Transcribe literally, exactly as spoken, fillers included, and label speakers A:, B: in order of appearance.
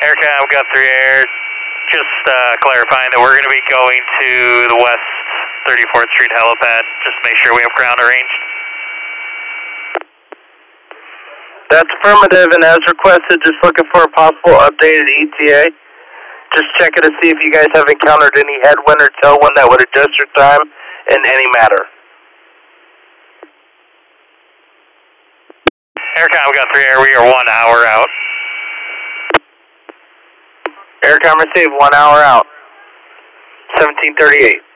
A: Aircam, got three air. Just uh, clarifying that we're going to be going to the west thirty-fourth Street helipad. Just make sure we have ground arranged.
B: That's affirmative, and as requested, just looking for a possible updated E T A. Just checking to see if you guys have encountered any headwind or tailwind that would adjust your time in any matter.
A: Aircom, got three air. We are one hour out.
B: Aircom received, one hour out. seventeen thirty-eight.